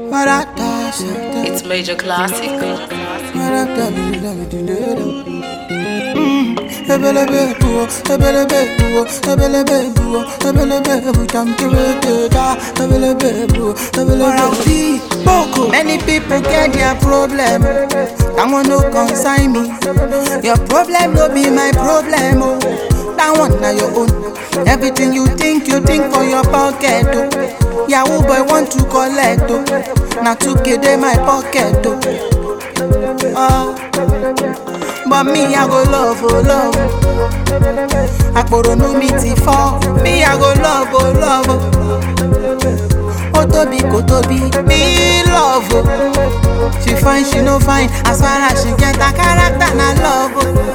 It's Major Classic. Many people get their problem. That one no consign me. Your problem no be my problem. Oh, that one na your own. Everything you think for your pocket. Oh, Yahoo boy want to collect. Oh, na 2K dey my pocket. Oh, but me I go love, oh love. Akporo no me ti fall. Me I go love, oh love. Otobi kotobi, me love. She fine, she no fine. As far as she get a character, na love.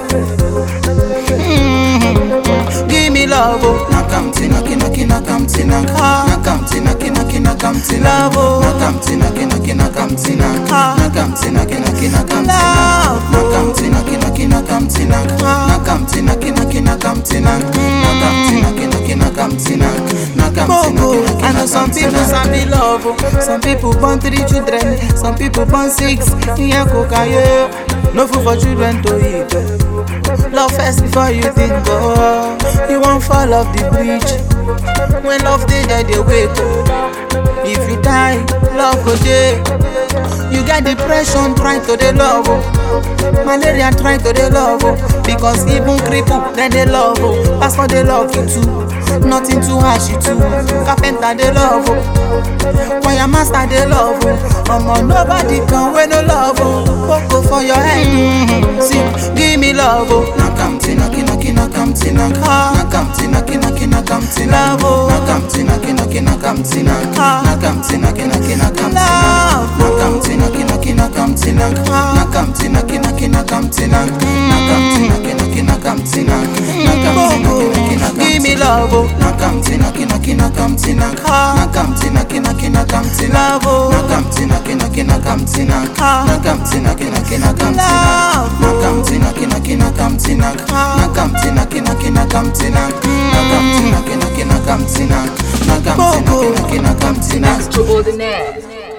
Give me love. Nakamti naki naki nakamti naka. Nakamti naki naki nakamti love. Nakamti naki naki nakamti naka. Nakamti naki naki nakamti naka. Nakamti naki naki nakamti naka. Nakamti naki naki nakamti naka. Nakamti naki naki nakamti naka. I know some people sabi love. Some people born 3 children. Some people born 6. Yeah, coca, yeah. No food for children to eat. Love first before you think. Oh, you won't fall off the bridge. When love dey there, they wait. If you die, love go dey. You get depression, try to dey love. Malaria, try to dey love. Because even cripple, then they love. Pastor, they love you too. Nothing too harsh, you too. Carpenter, they love. Choir master, they love. Nobody can win no love. Poco for your head. See, give me love. Nakamti naki naki nakamti naka. Nakamti naki naki nakamti love. Nakamti naki naki nakamti naka. Nakamti naki naki nakamti naka. Nakamti naki naki nakamti naka. Nakamti naki naki nakamti naka. Nakamti naki naki nakamti naka. Nakamti naki naki nakamti. Give me love. Nakamti naki naki nakamti naka. Nakamti naki naki nakamti love. Nakamti naki naki nakamti naka. Nakamti naki naki nakamti naka. Nakamti naki naki nakamti naka. Nakamti naki naki nakamti naka. Nakamti naki naki nakamti naka. Nakamti naki naki nakamti naka. Extraordinaire.